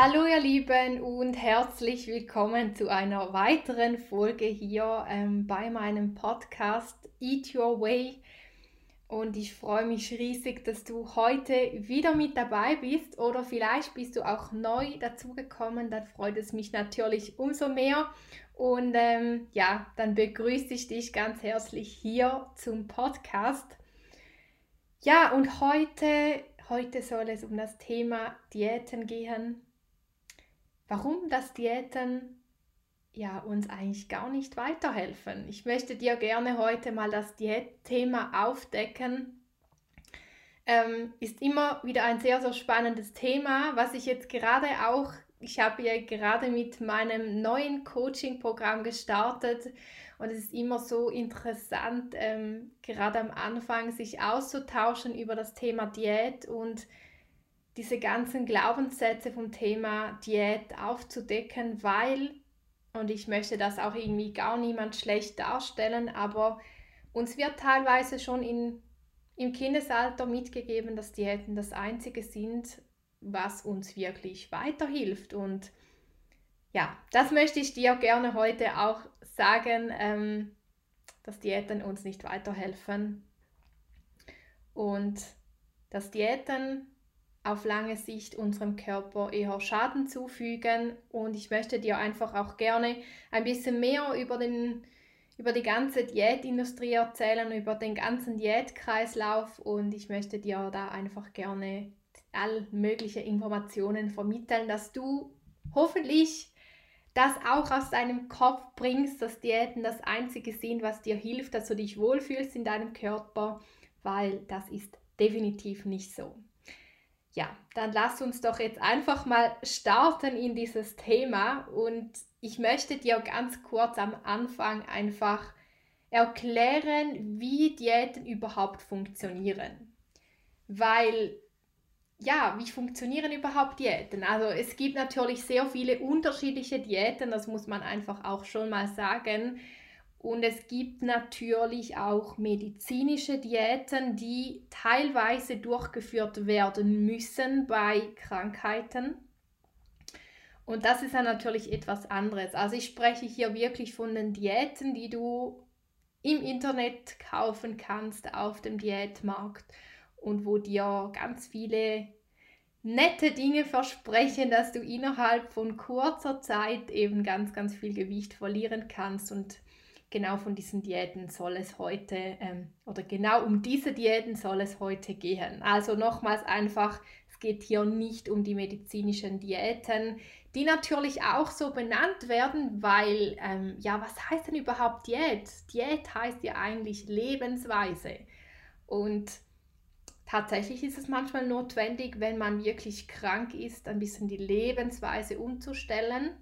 Hallo ihr Lieben und herzlich willkommen zu einer weiteren Folge hier bei meinem Podcast Eat Your Way. Und ich freue mich riesig, dass du heute wieder mit dabei bist oder vielleicht bist du auch neu dazugekommen. Dann freut es mich natürlich umso mehr. Und dann begrüße ich dich ganz herzlich hier zum Podcast. Ja, und heute soll es um das Thema Diäten gehen. Warum das Diäten uns eigentlich gar nicht weiterhelfen. Ich möchte dir gerne heute mal das Diätthema aufdecken. Ist immer wieder ein sehr, sehr spannendes Thema, was ich jetzt ich habe ja gerade mit meinem neuen Coaching-Programm gestartet und es ist immer so interessant, gerade am Anfang sich auszutauschen über das Thema Diät und diese ganzen Glaubenssätze vom Thema Diät aufzudecken, und ich möchte das auch irgendwie gar niemand schlecht darstellen, aber uns wird teilweise schon im Kindesalter mitgegeben, dass Diäten das Einzige sind, was uns wirklich weiterhilft. Und ja, das möchte ich dir gerne heute auch sagen, dass Diäten uns nicht weiterhelfen und dass Diäten auf lange Sicht unserem Körper eher Schaden zufügen. Und ich möchte dir einfach auch gerne ein bisschen mehr über die ganze Diätindustrie erzählen, über den ganzen Diätkreislauf, und ich möchte dir da einfach gerne all mögliche Informationen vermitteln, dass du hoffentlich das auch aus deinem Kopf bringst, dass Diäten das Einzige sind, was dir hilft, dass du dich wohlfühlst in deinem Körper, weil das ist definitiv nicht so. Ja, dann lass uns doch jetzt einfach mal starten in dieses Thema, und ich möchte dir ganz kurz am Anfang einfach erklären, wie Diäten überhaupt funktionieren. Weil, ja, wie funktionieren überhaupt Diäten? Also es gibt natürlich sehr viele unterschiedliche Diäten, das muss man einfach auch schon mal sagen. Und es gibt natürlich auch medizinische Diäten, die teilweise durchgeführt werden müssen bei Krankheiten. Und das ist dann natürlich etwas anderes. Also ich spreche hier wirklich von den Diäten, die du im Internet kaufen kannst, auf dem Diätmarkt, und wo dir ganz viele nette Dinge versprechen, dass du innerhalb von kurzer Zeit eben ganz, ganz viel Gewicht verlieren kannst. Und genau von diesen Diäten soll es heute, oder genau um diese Diäten soll es heute gehen. Also nochmals einfach, es geht hier nicht um die medizinischen Diäten, die natürlich auch so benannt werden, weil, was heißt denn überhaupt Diät? Diät heißt ja eigentlich Lebensweise. Und tatsächlich ist es manchmal notwendig, wenn man wirklich krank ist, ein bisschen die Lebensweise umzustellen.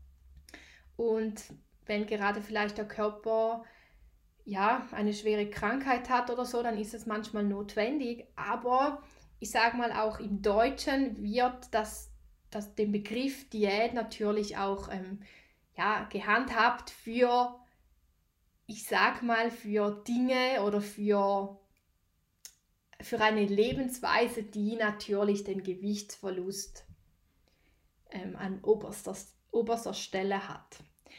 Und wenn gerade vielleicht der Körper eine schwere Krankheit hat oder so, dann ist es manchmal notwendig. Aber ich sage mal, auch im Deutschen wird den Begriff Diät natürlich auch gehandhabt für, ich sag mal, für Dinge oder für eine Lebensweise, die natürlich den Gewichtsverlust an oberster Stelle hat.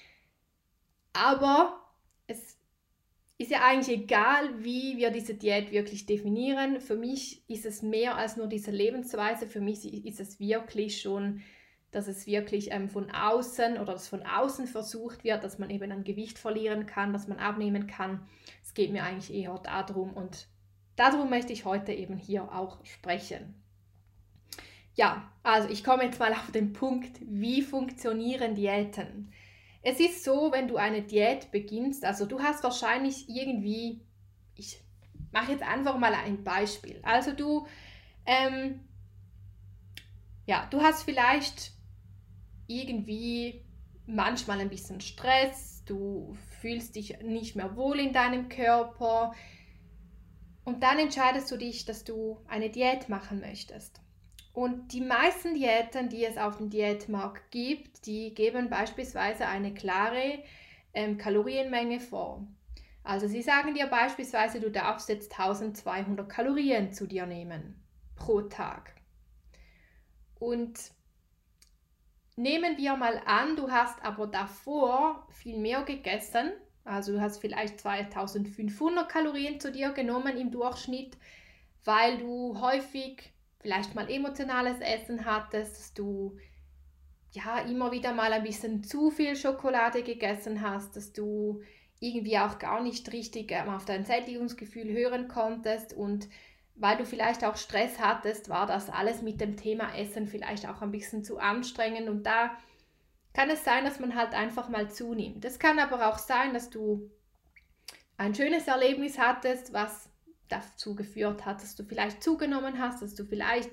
Aber es ist ja eigentlich egal, wie wir diese Diät wirklich definieren. Für mich ist es mehr als nur diese Lebensweise. Für mich ist es wirklich schon, dass es wirklich von außen versucht wird, dass man eben an Gewicht verlieren kann, dass man abnehmen kann. Es geht mir eigentlich eher darum, und darum möchte ich heute eben hier auch sprechen. Ja, also ich komme jetzt mal auf den Punkt, wie funktionieren Diäten? Es ist so, wenn du eine Diät beginnst, also du hast wahrscheinlich ich mache jetzt einfach mal ein Beispiel. Also du hast vielleicht irgendwie manchmal ein bisschen Stress, du fühlst dich nicht mehr wohl in deinem Körper, und dann entscheidest du dich, dass du eine Diät machen möchtest. Und die meisten Diäten, die es auf dem Diätmarkt gibt, die geben beispielsweise eine klare Kalorienmenge vor. Also sie sagen dir beispielsweise, du darfst jetzt 1200 Kalorien zu dir nehmen pro Tag. Und nehmen wir mal an, du hast aber davor viel mehr gegessen, also du hast vielleicht 2500 Kalorien zu dir genommen im Durchschnitt, weil du häufig vielleicht mal emotionales Essen hattest, dass du ja immer wieder mal ein bisschen zu viel Schokolade gegessen hast, dass du irgendwie auch gar nicht richtig auf dein Sättigungsgefühl hören konntest und weil du vielleicht auch Stress hattest, war das alles mit dem Thema Essen vielleicht auch ein bisschen zu anstrengend und da kann es sein, dass man halt einfach mal zunimmt. Es kann aber auch sein, dass du ein schönes Erlebnis hattest, was dazu geführt hat, dass du vielleicht zugenommen hast, dass du vielleicht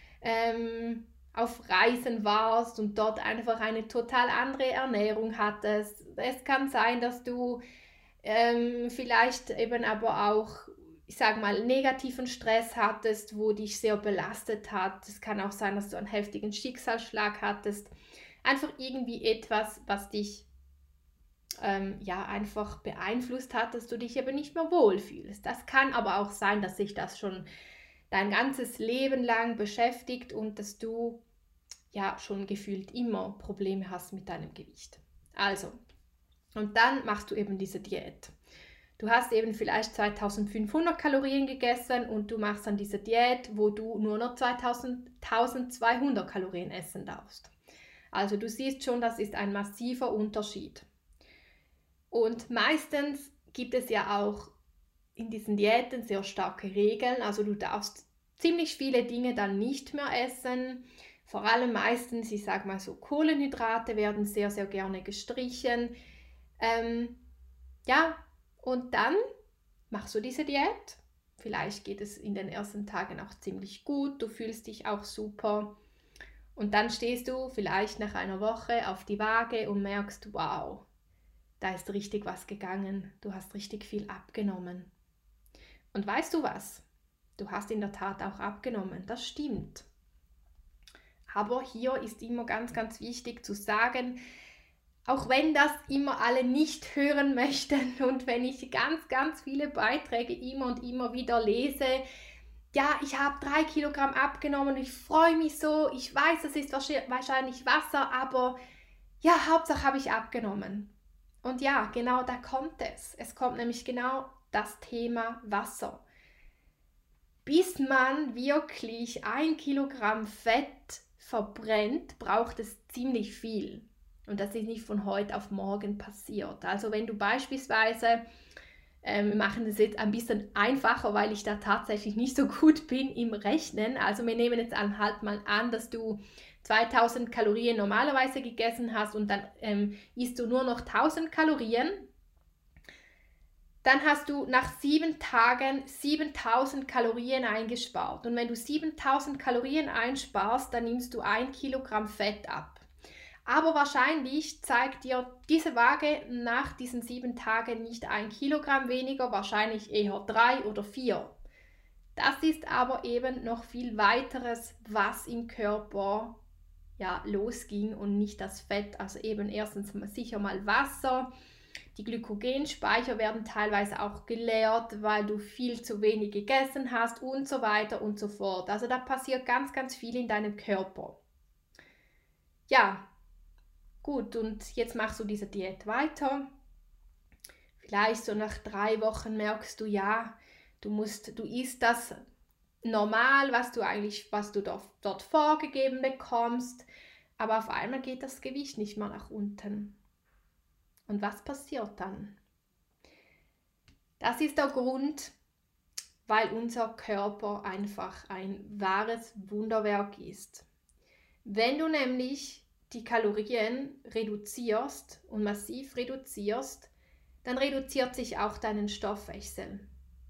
auf Reisen warst und dort einfach eine total andere Ernährung hattest. Es kann sein, dass du vielleicht eben aber auch, ich sage mal, negativen Stress hattest, wo dich sehr belastet hat. Es kann auch sein, dass du einen heftigen Schicksalsschlag hattest. Einfach irgendwie etwas, was dich ja einfach beeinflusst hat, dass du dich eben nicht mehr wohlfühlst. Das kann aber auch sein, dass sich das schon dein ganzes Leben lang beschäftigt und dass du ja schon gefühlt immer Probleme hast mit deinem Gewicht. Also, und dann machst du eben diese Diät. Du hast eben vielleicht 2500 Kalorien gegessen und du machst dann diese Diät, wo du nur noch 1200 Kalorien essen darfst. Also du siehst schon, das ist ein massiver Unterschied. Und meistens gibt es ja auch in diesen Diäten sehr starke Regeln. Also du darfst ziemlich viele Dinge dann nicht mehr essen. Vor allem meistens, ich sage mal so, Kohlenhydrate werden sehr, sehr gerne gestrichen. Ja, und dann machst du diese Diät. Vielleicht geht es in den ersten Tagen auch ziemlich gut. Du fühlst dich auch super. Und dann stehst du vielleicht nach einer Woche auf die Waage und merkst, wow, da ist richtig was gegangen. Du hast richtig viel abgenommen. Und weißt du was? Du hast in der Tat auch abgenommen. Das stimmt. Aber hier ist immer ganz, ganz wichtig zu sagen, auch wenn das immer alle nicht hören möchten und wenn ich ganz, ganz viele Beiträge immer und immer wieder lese, ja, ich habe 3 Kilogramm abgenommen, ich freue mich so, ich weiß, es ist wahrscheinlich Wasser, aber ja, Hauptsache habe ich abgenommen. Und ja, genau da kommt es. Es kommt nämlich genau das Thema Wasser. Bis man wirklich 1 Kilogramm Fett verbrennt, braucht es ziemlich viel. Und das ist nicht von heute auf morgen passiert. Also wenn du beispielsweise, wir machen das jetzt ein bisschen einfacher, weil ich da tatsächlich nicht so gut bin im Rechnen. Also wir nehmen jetzt halt mal an, dass du 2000 Kalorien normalerweise gegessen hast und dann isst du nur noch 1000 Kalorien. Dann hast du nach 7 Tagen 7000 Kalorien eingespart. Und wenn du 7000 Kalorien einsparst, dann nimmst du 1 Kilogramm Fett ab. Aber wahrscheinlich zeigt dir diese Waage nach diesen 7 Tagen nicht 1 Kilogramm weniger, wahrscheinlich eher 3 oder 4. Das ist aber eben noch viel weiteres, was im Körper ja, losging und nicht das Fett. Also eben erstens sicher mal Wasser. Die Glykogenspeicher werden teilweise auch geleert, weil du viel zu wenig gegessen hast und so weiter und so fort. Also da passiert ganz, ganz viel in deinem Körper. Ja, gut, und jetzt machst du diese Diät weiter. Vielleicht so nach 3 Wochen merkst du, ja, du isst das normal, was du dort vorgegeben bekommst, aber auf einmal geht das Gewicht nicht mehr nach unten. Und was passiert dann? Das ist der Grund, weil unser Körper einfach ein wahres Wunderwerk ist. Wenn du nämlich die Kalorien reduzierst und massiv reduzierst, dann reduziert sich auch dein Stoffwechsel.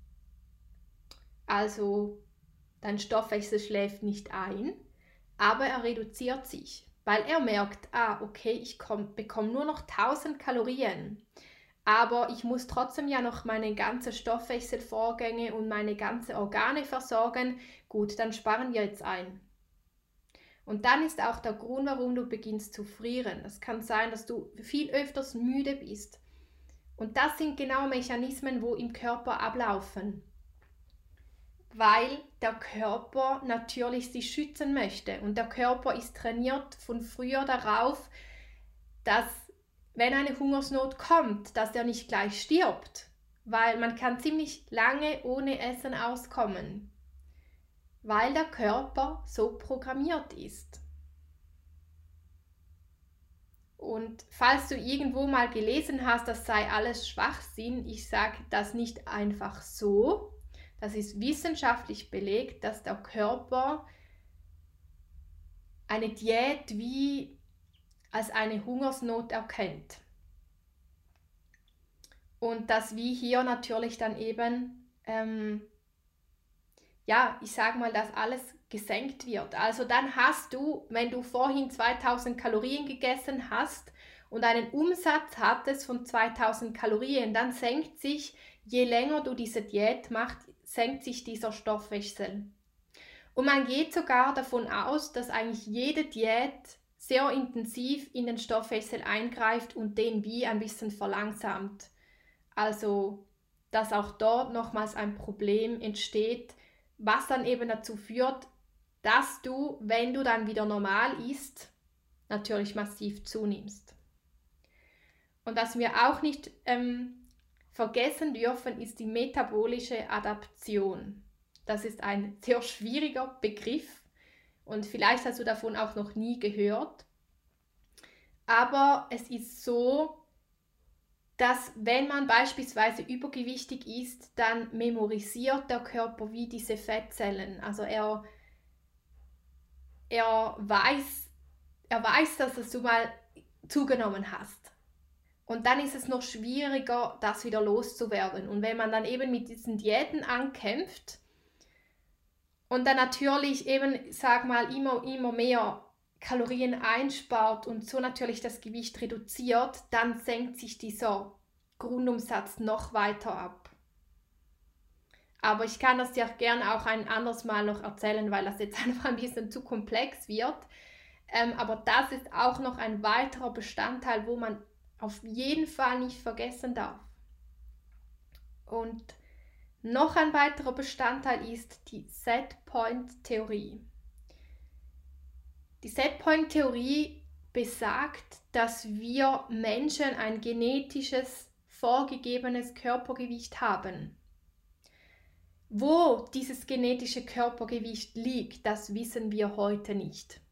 Also dein Stoffwechsel schläft nicht ein, aber er reduziert sich, weil er merkt, okay, ich bekomme nur noch 1000 Kalorien, aber ich muss trotzdem ja noch meine ganzen Stoffwechselvorgänge und meine ganzen Organe versorgen. Gut, dann sparen wir jetzt ein. Und dann ist auch der Grund, warum du beginnst zu frieren. Es kann sein, dass du viel öfters müde bist. Und das sind genau Mechanismen, wo im Körper ablaufen. weil der Körper natürlich sich schützen möchte. Und der Körper ist trainiert von früher darauf, dass wenn eine Hungersnot kommt, dass er nicht gleich stirbt. Weil man kann ziemlich lange ohne Essen auskommen. Weil der Körper so programmiert ist. Und falls du irgendwo mal gelesen hast, das sei alles Schwachsinn, ich sage das nicht einfach so. Das ist wissenschaftlich belegt, dass der Körper eine Diät wie als eine Hungersnot erkennt. Und dass wie hier natürlich dann eben, ich sage mal, dass alles gesenkt wird. Also dann hast du, wenn du vorhin 2000 Kalorien gegessen hast und einen Umsatz hattest von 2000 Kalorien, dann senkt sich, je länger du diese Diät machst, senkt sich dieser Stoffwechsel. Und man geht sogar davon aus, dass eigentlich jede Diät sehr intensiv in den Stoffwechsel eingreift und den wie ein bisschen verlangsamt. Also, dass auch dort nochmals ein Problem entsteht, was dann eben dazu führt, dass du, wenn du dann wieder normal isst, natürlich massiv zunimmst. Und was wir auch nicht vergessen dürfen, ist die metabolische Adaption. Das ist ein sehr schwieriger Begriff und vielleicht hast du davon auch noch nie gehört. Aber es ist so, dass wenn man beispielsweise übergewichtig ist, dann memorisiert der Körper wie diese Fettzellen. Also er weiß, dass du mal zugenommen hast. Und dann ist es noch schwieriger, das wieder loszuwerden. Und wenn man dann eben mit diesen Diäten ankämpft und dann natürlich eben, sag mal, immer mehr Kalorien einspart und so natürlich das Gewicht reduziert, dann senkt sich dieser Grundumsatz noch weiter ab. Aber ich kann das dir gerne auch ein anderes Mal noch erzählen, weil das jetzt einfach ein bisschen zu komplex wird. Aber das ist auch noch ein weiterer Bestandteil, wo man auf jeden Fall nicht vergessen darf. Und noch ein weiterer Bestandteil ist die Setpoint-Theorie. Die Setpoint-Theorie besagt, dass wir Menschen ein genetisches, vorgegebenes Körpergewicht haben. Wo dieses genetische Körpergewicht liegt, das wissen wir heute nicht.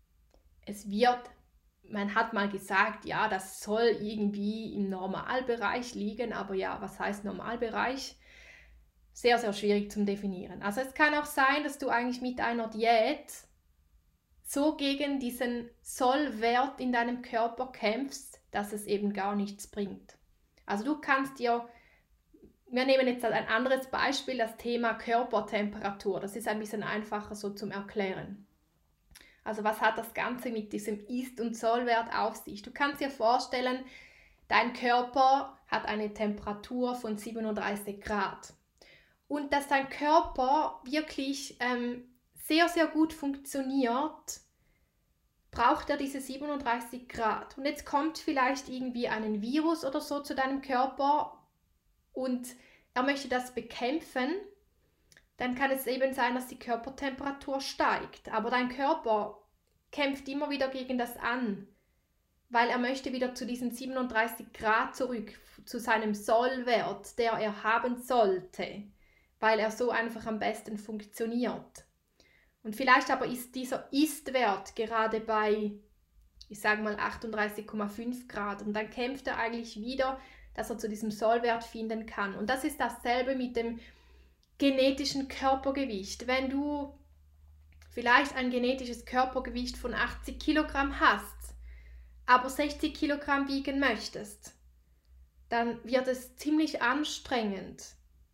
Man hat mal gesagt, ja, das soll irgendwie im Normalbereich liegen, aber ja, was heißt Normalbereich? Sehr, sehr schwierig zu definieren. Also es kann auch sein, dass du eigentlich mit einer Diät so gegen diesen Sollwert in deinem Körper kämpfst, dass es eben gar nichts bringt. Also du kannst dir, wir nehmen jetzt ein anderes Beispiel, das Thema Körpertemperatur. Das ist ein bisschen einfacher so zum Erklären. Also was hat das Ganze mit diesem Ist- und Sollwert auf sich? Du kannst dir vorstellen, dein Körper hat eine Temperatur von 37 Grad. Und dass dein Körper wirklich sehr, sehr gut funktioniert, braucht er diese 37 Grad. Und jetzt kommt vielleicht irgendwie ein Virus oder so zu deinem Körper und er möchte das bekämpfen, dann kann es eben sein, dass die Körpertemperatur steigt. Aber dein Körper kämpft immer wieder gegen das an, weil er möchte wieder zu diesen 37 Grad zurück, zu seinem Sollwert, der er haben sollte, weil er so einfach am besten funktioniert. Und vielleicht aber ist dieser Ist-Wert gerade bei, ich sage mal 38,5 Grad und dann kämpft er eigentlich wieder, dass er zu diesem Sollwert finden kann. Und das ist dasselbe mit dem genetischen Körpergewicht. Wenn du vielleicht ein genetisches Körpergewicht von 80 Kilogramm hast, aber 60 Kilogramm wiegen möchtest, dann wird es ziemlich anstrengend.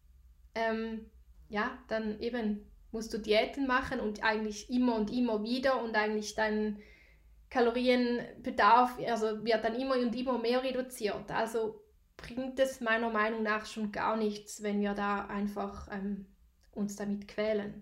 Dann eben musst du Diäten machen und eigentlich immer und immer wieder und eigentlich dein Kalorienbedarf wird dann immer und immer mehr reduziert. Also bringt es meiner Meinung nach schon gar nichts, wenn wir da einfach uns damit quälen.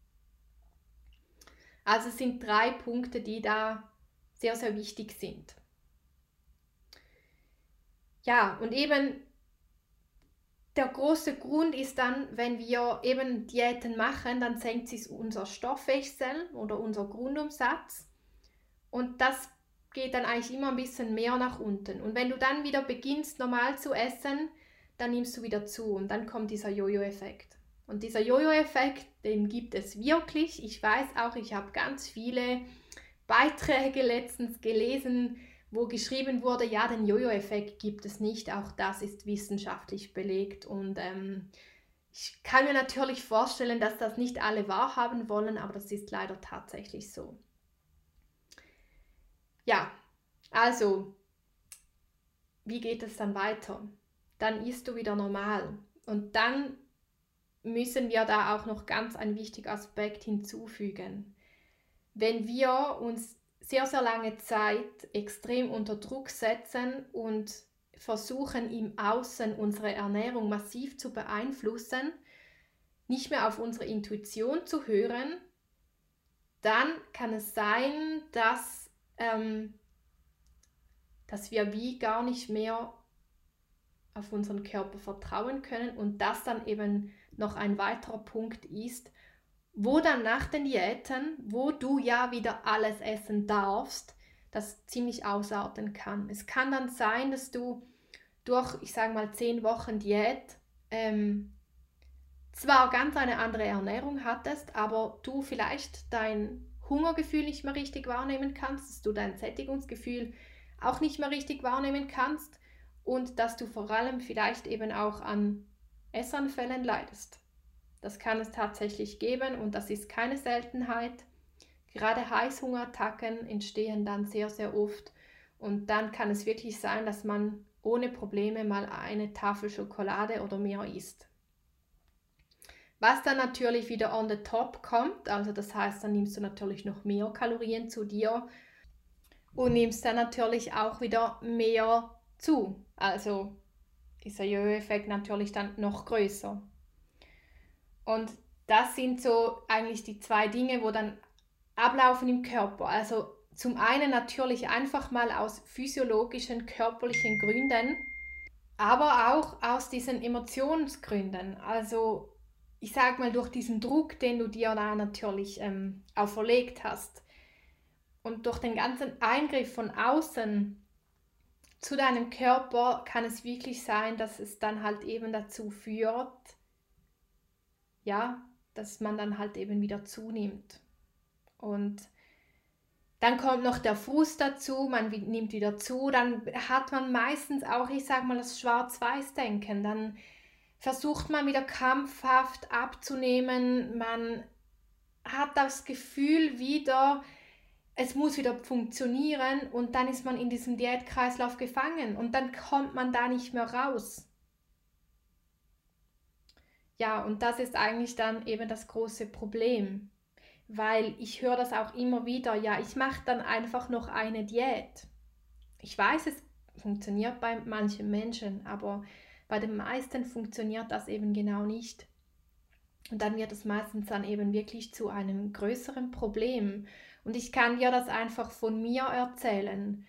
Also es sind 3 Punkte, die da sehr, sehr wichtig sind. Ja, und eben der große Grund ist dann, wenn wir eben Diäten machen, dann senkt sich unser Stoffwechsel oder unser Grundumsatz und das geht dann eigentlich immer ein bisschen mehr nach unten. Und wenn du dann wieder beginnst normal zu essen, dann nimmst du wieder zu und dann kommt dieser Jojo-Effekt. Und dieser Jojo-Effekt, den gibt es wirklich. Ich weiß auch, ich habe ganz viele Beiträge letztens gelesen, wo geschrieben wurde, ja, den Jojo-Effekt gibt es nicht, auch das ist wissenschaftlich belegt und ich kann mir natürlich vorstellen, dass das nicht alle wahrhaben wollen, aber das ist leider tatsächlich so. Ja, also, wie geht es dann weiter? Dann isst du wieder normal und dann müssen wir da auch noch ganz einen wichtigen Aspekt hinzufügen. Wenn wir uns sehr, sehr lange Zeit extrem unter Druck setzen und versuchen im Außen unsere Ernährung massiv zu beeinflussen, nicht mehr auf unsere Intuition zu hören, dann kann es sein, dass wir wie gar nicht mehr auf unseren Körper vertrauen können und das dann eben noch ein weiterer Punkt ist, wo dann nach den Diäten, wo du ja wieder alles essen darfst, das ziemlich ausarten kann. Es kann dann sein, dass du durch, ich sage mal, 10 Wochen Diät zwar ganz eine andere Ernährung hattest, aber du vielleicht dein Hungergefühl nicht mehr richtig wahrnehmen kannst, dass du dein Sättigungsgefühl auch nicht mehr richtig wahrnehmen kannst und dass du vor allem vielleicht eben auch an Essanfällen leidest. Das kann es tatsächlich geben und das ist keine Seltenheit. Gerade Heißhungerattacken entstehen dann sehr, sehr oft und dann kann es wirklich sein, dass man ohne Probleme mal eine Tafel Schokolade oder mehr isst. Was dann natürlich wieder on the top kommt, also das heißt, dann nimmst du natürlich noch mehr Kalorien zu dir und nimmst dann natürlich auch wieder mehr zu. Also ist der Jojo-Effekt natürlich dann noch größer. Und das sind so eigentlich die 2 Dinge, wo dann ablaufen im Körper. Also zum einen natürlich einfach mal aus physiologischen, körperlichen Gründen, aber auch aus diesen Emotionsgründen. Also ich sage mal durch diesen Druck, den du dir da natürlich auferlegt hast und durch den ganzen Eingriff von außen zu deinem Körper kann es wirklich sein, dass es dann halt eben dazu führt, ja, dass man dann halt eben wieder zunimmt. Und dann kommt noch der Frust dazu, man nimmt wieder zu, dann hat man meistens auch, ich sage mal, das Schwarz-Weiß-Denken. Dann versucht man wieder krampfhaft abzunehmen, man hat das Gefühl wieder, es muss wieder funktionieren und dann ist man in diesem Diätkreislauf gefangen und dann kommt man da nicht mehr raus. Ja, und das ist eigentlich dann eben das große Problem, weil ich höre das auch immer wieder, ja, ich mache dann einfach noch eine Diät. Ich weiß, es funktioniert bei manchen Menschen, aber bei den meisten funktioniert das eben genau nicht. Und dann wird es meistens dann eben wirklich zu einem größeren Problem. Und ich kann dir das einfach von mir erzählen.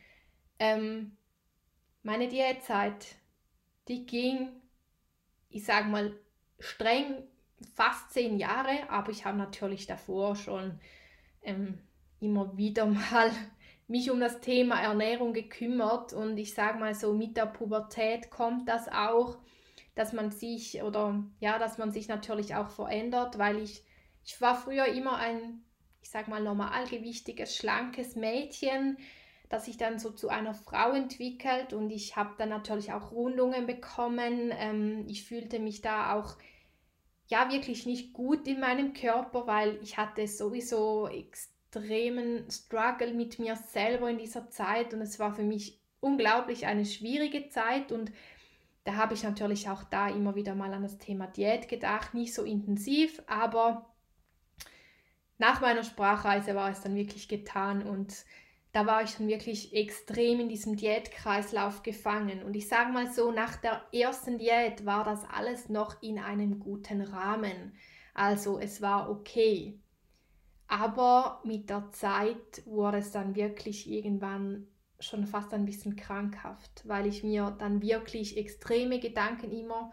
Meine Diätzeit, die ging, ich sage mal, streng fast 10 Jahre, aber ich habe natürlich davor schon immer wieder mal mich um das Thema Ernährung gekümmert und ich sage mal so, mit der Pubertät kommt das auch, dass man sich natürlich auch verändert, weil ich war früher immer ein, ich sage mal, normalgewichtiges, schlankes Mädchen, das sich dann so zu einer Frau entwickelt und ich habe dann natürlich auch Rundungen bekommen. Ich fühlte mich da auch ja wirklich nicht gut in meinem Körper, weil ich hatte sowieso extremen Struggle mit mir selber in dieser Zeit und es war für mich unglaublich eine schwierige Zeit und da habe ich natürlich auch da immer wieder mal an das Thema Diät gedacht, nicht so intensiv, aber nach meiner Sprachreise war es dann wirklich getan und da war ich dann wirklich extrem in diesem Diätkreislauf gefangen. Und ich sage mal so, nach der ersten Diät war das alles noch in einem guten Rahmen. Also es war okay. Aber mit der Zeit wurde es dann wirklich irgendwann schon fast ein bisschen krankhaft, weil ich mir dann wirklich extreme Gedanken immer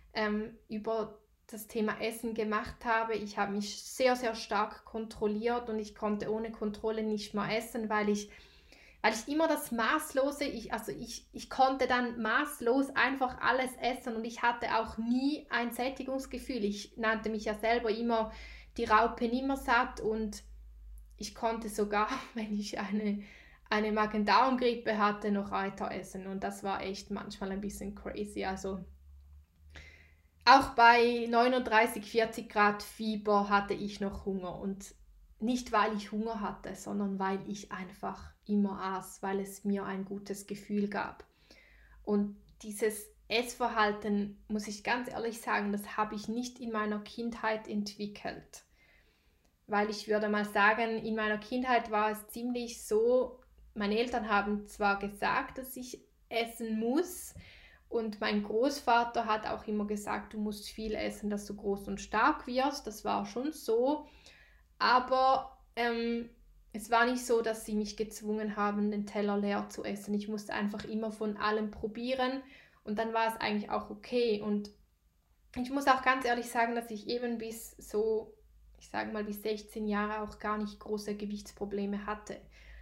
über das Thema Essen gemacht habe. Ich habe mich sehr, sehr stark kontrolliert und ich konnte ohne Kontrolle nicht mehr essen, weil ich immer das Maßlose, ich konnte dann maßlos einfach alles essen und ich hatte auch nie ein Sättigungsgefühl. Ich nannte mich ja selber immer die Raupe Nimmersatt und ich konnte sogar, wenn ich eine Magen-Darm-Grippe hatte, noch weiter essen und das war echt manchmal ein bisschen crazy. Also auch bei 39, 40 Grad Fieber hatte ich noch Hunger und nicht, weil ich Hunger hatte, sondern weil ich einfach immer aß, weil es mir ein gutes Gefühl gab. Und dieses Essverhalten, muss ich ganz ehrlich sagen, das habe ich nicht in meiner Kindheit entwickelt. Weil ich würde mal sagen, in meiner Kindheit war es ziemlich so, meine Eltern haben zwar gesagt, dass ich essen muss, und mein Großvater hat auch immer gesagt, du musst viel essen, dass du groß und stark wirst. Das war schon so. Aber es war nicht so, dass sie mich gezwungen haben, den Teller leer zu essen. Ich musste einfach immer von allem probieren und dann war es eigentlich auch okay. Und ich muss auch ganz ehrlich sagen, dass ich eben bis so, ich sage mal bis 16 Jahre auch gar nicht große Gewichtsprobleme hatte.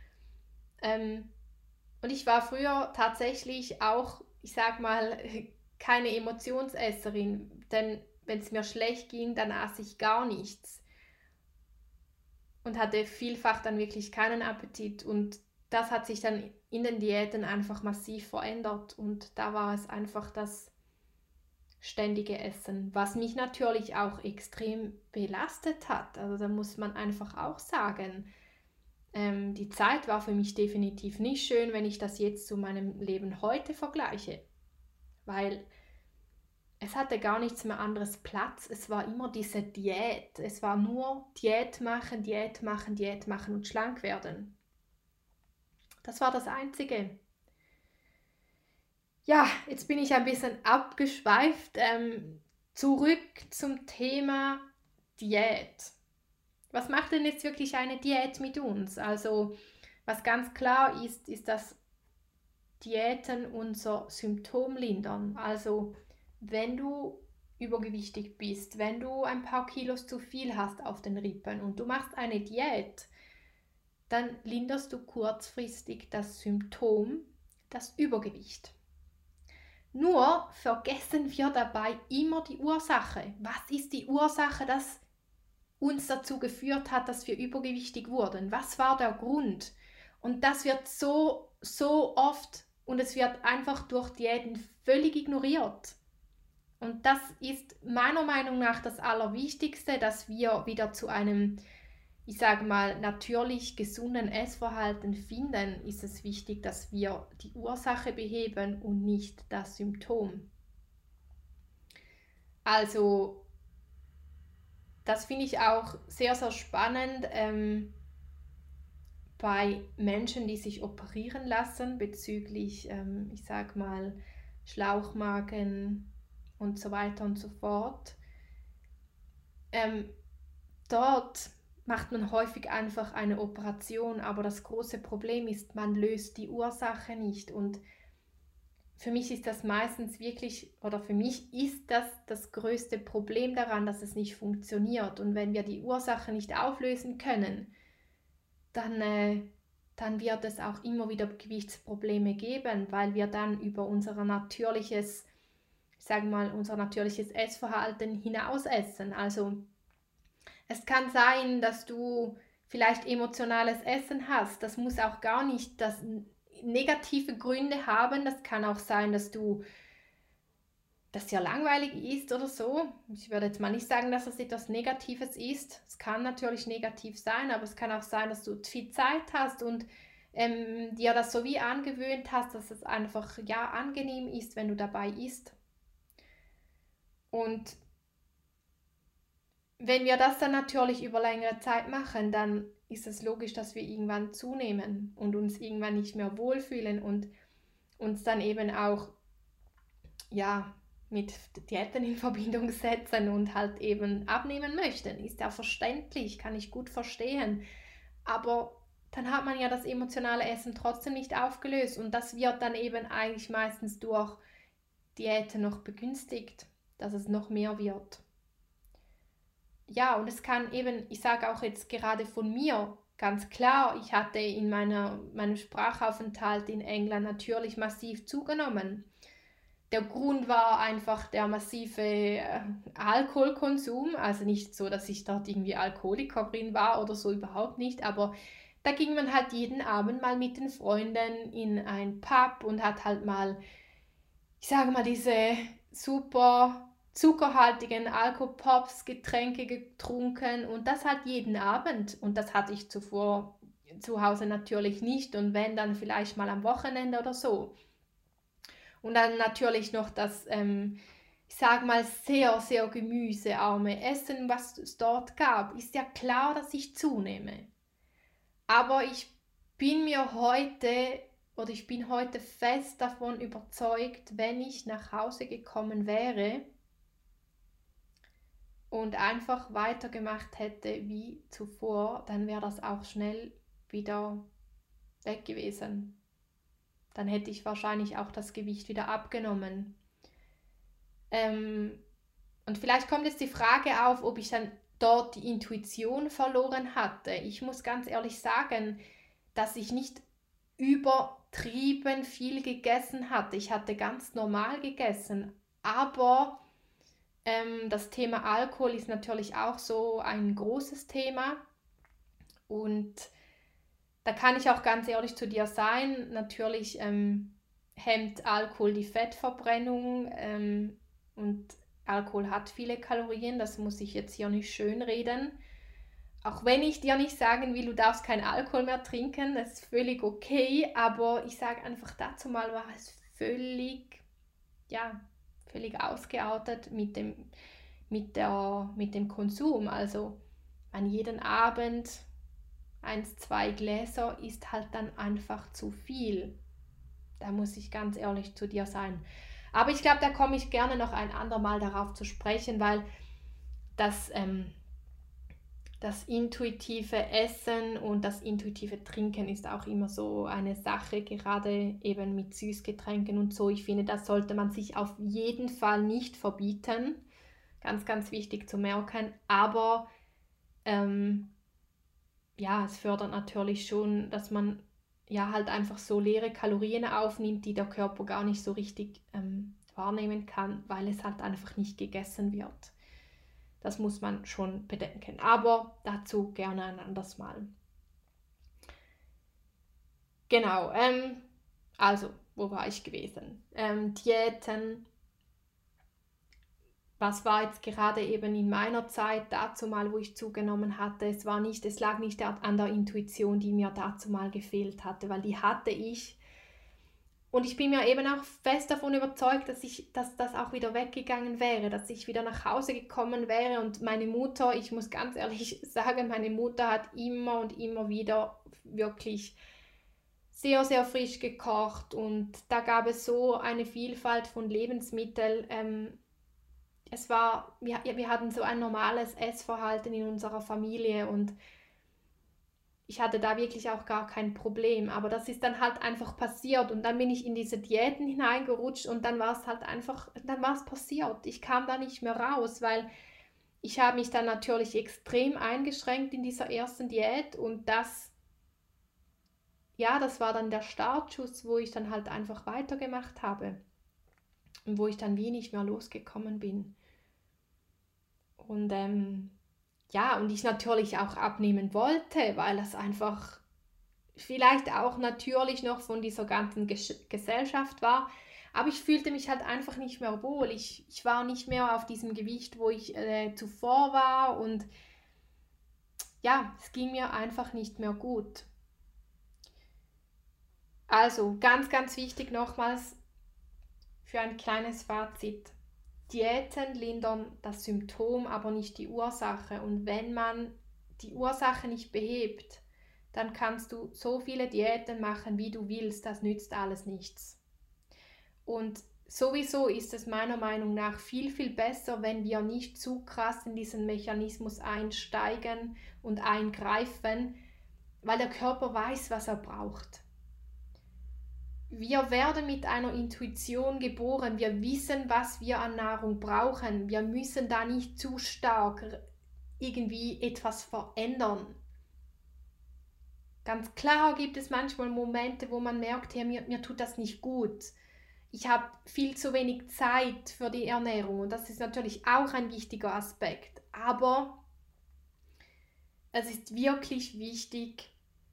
Und ich war früher tatsächlich auch, ich sag mal, keine Emotionsesserin, denn wenn es mir schlecht ging, dann aß ich gar nichts und hatte vielfach dann wirklich keinen Appetit und das hat sich dann in den Diäten einfach massiv verändert und da war es einfach das ständige Essen, was mich natürlich auch extrem belastet hat. Also da muss man einfach auch sagen, die Zeit war für mich definitiv nicht schön, wenn ich das jetzt zu meinem Leben heute vergleiche, weil es hatte gar nichts mehr anderes Platz. Es war immer diese Diät. Es war nur Diät machen, Diät machen, Diät machen und schlank werden. Das war das Einzige. Ja, jetzt bin ich ein bisschen abgeschweift. Zurück zum Thema Diät. Was macht denn jetzt wirklich eine Diät mit uns? Also, was ganz klar ist, ist, dass Diäten unser Symptom lindern. Also, wenn du übergewichtig bist, wenn du ein paar Kilos zu viel hast auf den Rippen und du machst eine Diät, dann linderst du kurzfristig das Symptom, das Übergewicht. Nur vergessen wir dabei immer die Ursache. Was ist die Ursache, dass uns dazu geführt hat, dass wir übergewichtig wurden? Was war der Grund? Und das wird so oft und es wird einfach durch Diäten völlig ignoriert. Und das ist meiner Meinung nach das Allerwichtigste, dass wir wieder zu einem, ich sage mal, natürlich gesunden Essverhalten finden, ist es wichtig, dass wir die Ursache beheben und nicht das Symptom. Also, das finde ich auch sehr, sehr spannend bei Menschen, die sich operieren lassen bezüglich, ich sage mal, Schlauchmagen und so weiter und so fort. Dort macht man häufig einfach eine Operation, aber das große Problem ist, man löst die Ursache nicht und für mich ist das meistens wirklich, oder für mich ist das größte Problem daran, dass es nicht funktioniert und wenn wir die Ursache nicht auflösen können, dann wird es auch immer wieder Gewichtsprobleme geben, weil wir dann über unser natürliches, unser natürliches Essverhalten hinaus essen. Also es kann sein, dass du vielleicht emotionales Essen hast. Das muss auch gar nicht das negative Gründe haben. Das kann auch sein, dass das ja langweilig ist oder so. Ich würde jetzt mal nicht sagen, dass das etwas Negatives ist. Es kann natürlich negativ sein, aber es kann auch sein, dass du viel Zeit hast und dir das so wie angewöhnt hast, dass es einfach ja angenehm ist, wenn du dabei isst. Und wenn wir das dann natürlich über längere Zeit machen, dann ist es logisch, dass wir irgendwann zunehmen und uns irgendwann nicht mehr wohlfühlen und uns dann eben auch ja, mit Diäten in Verbindung setzen und halt eben abnehmen möchten. Ist ja verständlich, kann ich gut verstehen. Aber dann hat man ja das emotionale Essen trotzdem nicht aufgelöst und das wird dann eben eigentlich meistens durch Diäten noch begünstigt. dass es noch mehr wird. Ja, und es kann eben, ich sage auch jetzt gerade von mir, ganz klar, ich hatte in meinem Sprachaufenthalt in England natürlich massiv zugenommen. Der Grund war einfach der massive Alkoholkonsum, also nicht so, dass ich dort irgendwie Alkoholikerin war oder so, überhaupt nicht, aber da ging man halt jeden Abend mal mit den Freunden in ein Pub und hat halt mal, ich sage mal, diese super zuckerhaltigen Alkopops, Getränke getrunken und das halt jeden Abend. Und das hatte ich zuvor zu Hause natürlich nicht und wenn, dann vielleicht mal am Wochenende oder so. Und dann natürlich noch das, ich sage mal, sehr, sehr gemüsearme Essen, was es dort gab. Ist ja klar, dass ich zunehme. Aber ich bin heute fest davon überzeugt, wenn ich nach Hause gekommen wäre und einfach weitergemacht hätte wie zuvor, dann wäre das auch schnell wieder weg gewesen. Dann hätte ich wahrscheinlich auch das Gewicht wieder abgenommen. Und vielleicht kommt jetzt die Frage auf, ob ich dann dort die Intuition verloren hatte. Ich muss ganz ehrlich sagen, dass ich nicht übertrieben viel gegessen hatte. Ich hatte ganz normal gegessen, aber das Thema Alkohol ist natürlich auch so ein großes Thema und da kann ich auch ganz ehrlich zu dir sein. Natürlich hemmt Alkohol die Fettverbrennung und Alkohol hat viele Kalorien, das muss ich jetzt hier nicht schönreden. Auch wenn ich dir nicht sagen will, du darfst keinen Alkohol mehr trinken, das ist völlig okay, aber ich sage einfach, dazu mal war es völlig ausgeartet mit dem Konsum. Also an jeden Abend 1, 2 Gläser ist halt dann einfach zu viel. Da muss ich ganz ehrlich zu dir sein. Aber ich glaube, da komme ich gerne noch ein andermal darauf zu sprechen, weil das intuitive Essen und das intuitive Trinken ist auch immer so eine Sache, gerade eben mit Süßgetränken und so. Ich finde, das sollte man sich auf jeden Fall nicht verbieten. Ganz, ganz wichtig zu merken. Aber es fördert natürlich schon, dass man ja halt einfach so leere Kalorien aufnimmt, die der Körper gar nicht so richtig wahrnehmen kann, weil es halt einfach nicht gegessen wird. Das muss man schon bedenken. Aber dazu gerne ein anderes Mal. Genau, also, wo war ich gewesen? Diäten. Was war jetzt gerade eben in meiner Zeit dazu mal, wo ich zugenommen hatte? Es lag nicht an der Intuition, die mir dazu mal gefehlt hatte, weil die hatte ich. Und ich bin mir eben auch fest davon überzeugt, dass das auch wieder weggegangen wäre, dass ich wieder nach Hause gekommen wäre. Und meine Mutter, ich muss ganz ehrlich sagen, meine Mutter hat immer und immer wieder wirklich sehr, sehr frisch gekocht. Und da gab es so eine Vielfalt von Lebensmitteln. Wir hatten so ein normales Essverhalten in unserer Familie und ich hatte da wirklich auch gar kein Problem, aber das ist dann halt einfach passiert und dann bin ich in diese Diäten hineingerutscht und dann war es halt einfach, dann war es passiert. Ich kam da nicht mehr raus, weil ich habe mich dann natürlich extrem eingeschränkt in dieser ersten Diät und das war dann der Startschuss, wo ich dann halt einfach weitergemacht habe und wo ich dann wie nicht mehr losgekommen bin. Und und ich natürlich auch abnehmen wollte, weil das einfach vielleicht auch natürlich noch von dieser ganzen Gesellschaft war. Aber ich fühlte mich halt einfach nicht mehr wohl. Ich war nicht mehr auf diesem Gewicht, wo ich zuvor war. Und ja, es ging mir einfach nicht mehr gut. Also ganz, ganz wichtig nochmals für ein kleines Fazit. Diäten lindern das Symptom, aber nicht die Ursache. Und wenn man die Ursache nicht behebt, dann kannst du so viele Diäten machen, wie du willst. Das nützt alles nichts. Und sowieso ist es meiner Meinung nach viel, viel besser, wenn wir nicht zu krass in diesen Mechanismus einsteigen und eingreifen, weil der Körper weiß, was er braucht. wir werden mit einer Intuition geboren. Wir wissen, was wir an Nahrung brauchen. Wir müssen da nicht zu stark irgendwie etwas verändern. Ganz klar gibt es manchmal Momente, wo man merkt, hey, mir tut das nicht gut. Ich habe viel zu wenig Zeit für die Ernährung und das ist natürlich auch ein wichtiger Aspekt. Aber es ist wirklich wichtig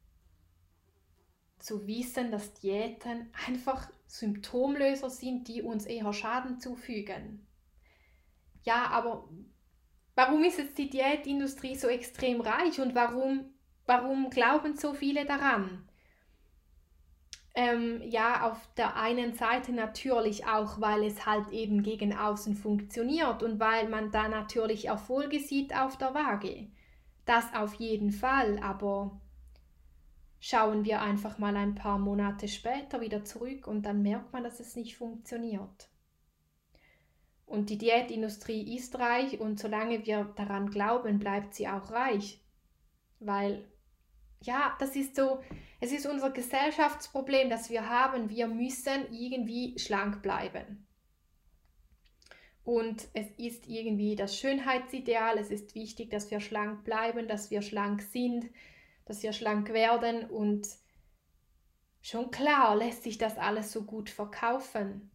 zu wissen, dass Diäten einfach Symptomlöser sind, die uns eher Schaden zufügen. Ja, aber warum ist jetzt die Diätindustrie so extrem reich und warum glauben so viele daran? Ja, auf der einen Seite natürlich auch, weil es halt eben gegen außen funktioniert und weil man da natürlich Erfolge sieht auf der Waage. Das auf jeden Fall, aber schauen wir einfach mal ein paar Monate später wieder zurück und dann merkt man, dass es nicht funktioniert. Und die Diätindustrie ist reich und solange wir daran glauben, bleibt sie auch reich. Weil, ja, das ist so, es ist unser Gesellschaftsproblem, das wir haben. Wir müssen irgendwie schlank bleiben. Und es ist irgendwie das Schönheitsideal. Es ist wichtig, dass wir schlank bleiben, dass wir schlank sind, dass wir schlank werden. Und schon klar lässt sich das alles so gut verkaufen.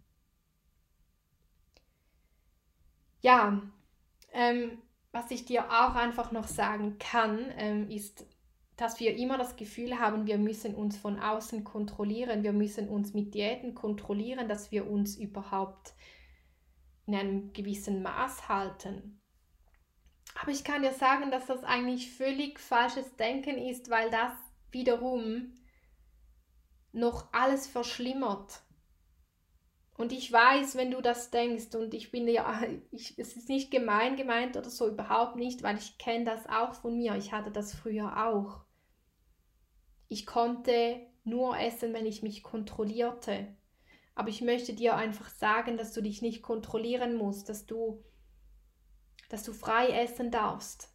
Ja, was ich dir auch einfach noch sagen kann, ist, dass wir immer das Gefühl haben, wir müssen uns von außen kontrollieren, wir müssen uns mit Diäten kontrollieren, dass wir uns überhaupt in einem gewissen Maß halten. Aber ich kann dir sagen, dass das eigentlich völlig falsches Denken ist, weil das wiederum noch alles verschlimmert. Und ich weiß, wenn du das denkst, und ich bin ja, es ist nicht gemeint oder so, überhaupt nicht, weil ich kenne das auch von mir. Ich hatte das früher auch. Ich konnte nur essen, wenn ich mich kontrollierte. Aber ich möchte dir einfach sagen, dass du dich nicht kontrollieren musst, dass du frei essen darfst.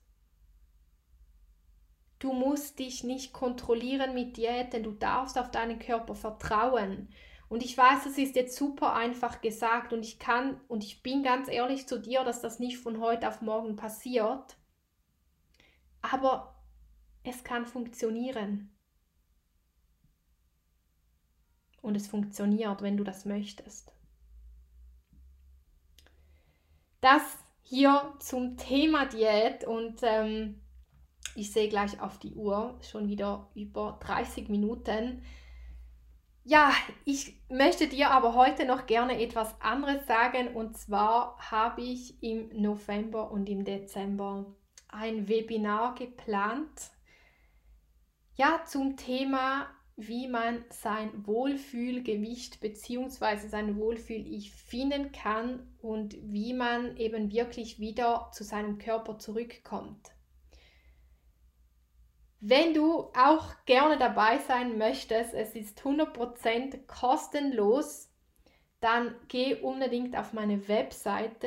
Du musst dich nicht kontrollieren mit Diäten, du darfst auf deinen Körper vertrauen. Und ich weiß, es ist jetzt super einfach gesagt und ich bin ganz ehrlich zu dir, dass das nicht von heute auf morgen passiert. Aber es kann funktionieren. Und es funktioniert, wenn du das möchtest. Das hier zum Thema Diät und ich sehe gleich auf die Uhr, schon wieder über 30 Minuten. Ja, ich möchte dir aber heute noch gerne etwas anderes sagen und zwar habe ich im November und im Dezember ein Webinar geplant, ja, zum Thema, wie man sein Wohlfühlgewicht bzw. sein Wohlfühl-Ich finden kann und wie man eben wirklich wieder zu seinem Körper zurückkommt. Wenn du auch gerne dabei sein möchtest, es ist 100% kostenlos, dann geh unbedingt auf meine Webseite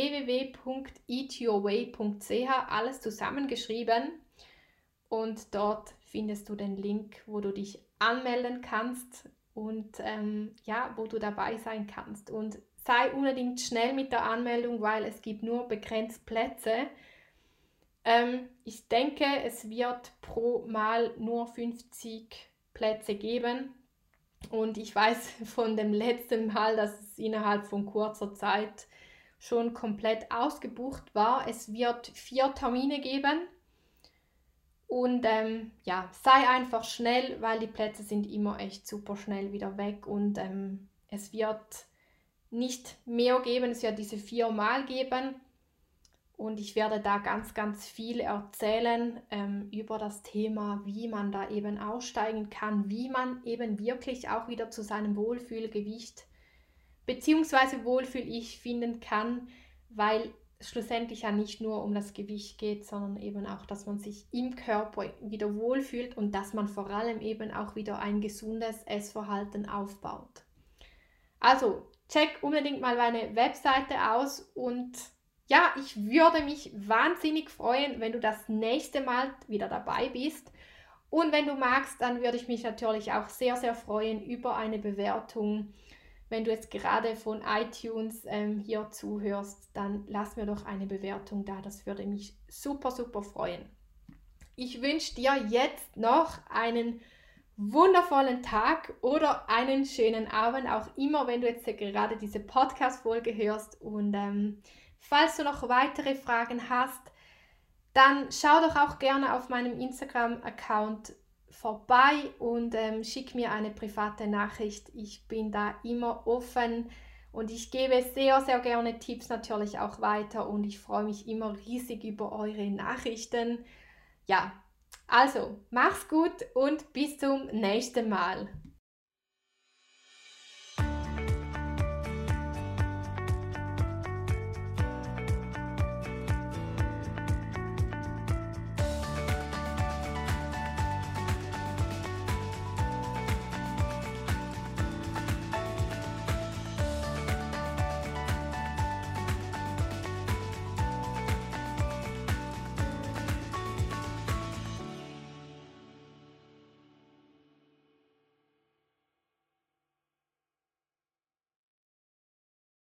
www.eatyourway.ch, alles zusammengeschrieben, und dort findest du den Link, wo du dich anmelden kannst und ja, wo du dabei sein kannst. Und sei unbedingt schnell mit der Anmeldung, weil es gibt nur begrenzt Plätze. Ich denke, es wird pro Mal nur 50 Plätze geben und ich weiß von dem letzten Mal, dass es innerhalb von kurzer Zeit schon komplett ausgebucht war. Es wird 4 Termine geben und ja, sei einfach schnell, weil die Plätze sind immer echt super schnell wieder weg und es wird nicht mehr geben, es wird diese 4 Mal geben. Und ich werde da ganz, ganz viel erzählen über das Thema, wie man da eben aussteigen kann, wie man eben wirklich auch wieder zu seinem Wohlfühlgewicht bzw. Wohlfühl-Ich finden kann, weil es schlussendlich ja nicht nur um das Gewicht geht, sondern eben auch, dass man sich im Körper wieder wohlfühlt und dass man vor allem eben auch wieder ein gesundes Essverhalten aufbaut. Also, check unbedingt mal meine Webseite aus und ja, ich würde mich wahnsinnig freuen, wenn du das nächste Mal wieder dabei bist. Und wenn du magst, dann würde ich mich natürlich auch sehr, sehr freuen über eine Bewertung. Wenn du jetzt gerade von iTunes hier zuhörst, dann lass mir doch eine Bewertung da. Das würde mich super, super freuen. Ich wünsche dir jetzt noch einen wundervollen Tag oder einen schönen Abend, auch immer, wenn du jetzt gerade diese Podcast-Folge hörst. Und falls du noch weitere Fragen hast, dann schau doch auch gerne auf meinem Instagram-Account vorbei und schick mir eine private Nachricht. Ich bin da immer offen und ich gebe sehr, sehr gerne Tipps natürlich auch weiter und ich freue mich immer riesig über eure Nachrichten. Ja, also mach's gut und bis zum nächsten Mal.